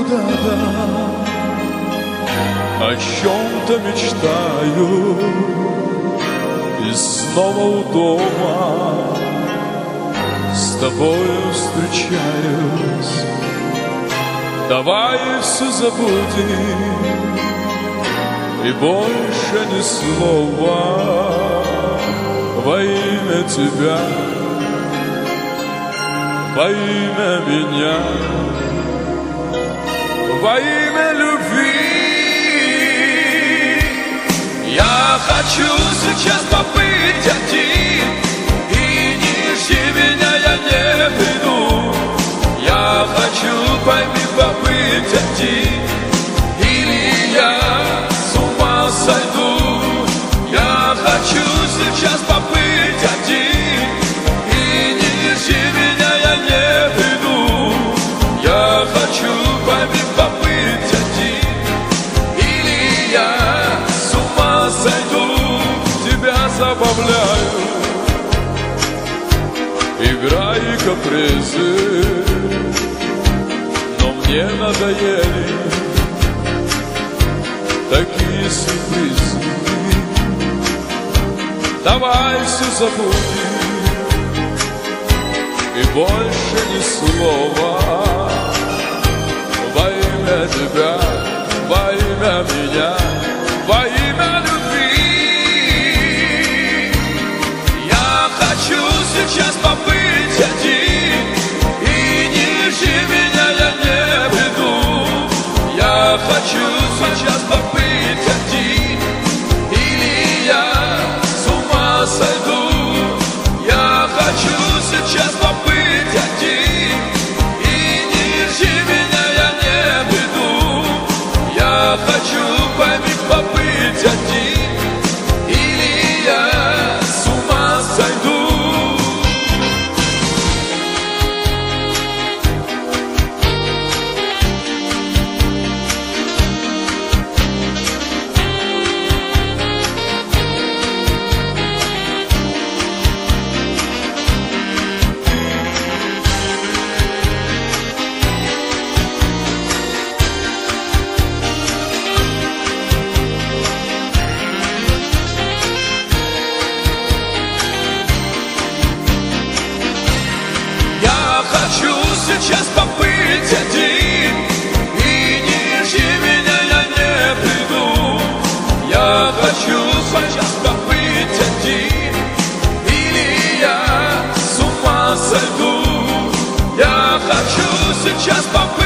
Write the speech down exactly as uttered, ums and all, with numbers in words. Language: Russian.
куда-то, о чем-то мечтаю, и снова у дома с тобою встречаюсь. Давай все забудем, и больше ни слова во имя тебя, во имя меня, во имя любви. Я хочу сейчас побыть один, и не жди меня, я не приду. Я хочу, пойми, побыть один, или я с ума сойду. Я хочу сейчас побыть один, и не жди меня, я не приду. Я хочу, пойми, побыть один, или я с ума сойду. Тебя забавляю, игра и капризы, но мне надоели такие сюрпризы. Давай все забудем, и больше ни слова во имя тебя, во имя меня, во имя любви. Я хочу сейчас побыть один, и не жди меня, я не приду. Я хочу сейчас побыть один, или я с ума сойду. Я хочу сейчас побыть один, и не жди меня, я не приду. Я хочу, пойми, побыть один, или я с ума сойду. Хочу сейчас побыть один, и не жди меня, я не приду. Я хочу сейчас побыть один, или я с ума сойду. Я хочу сейчас побыть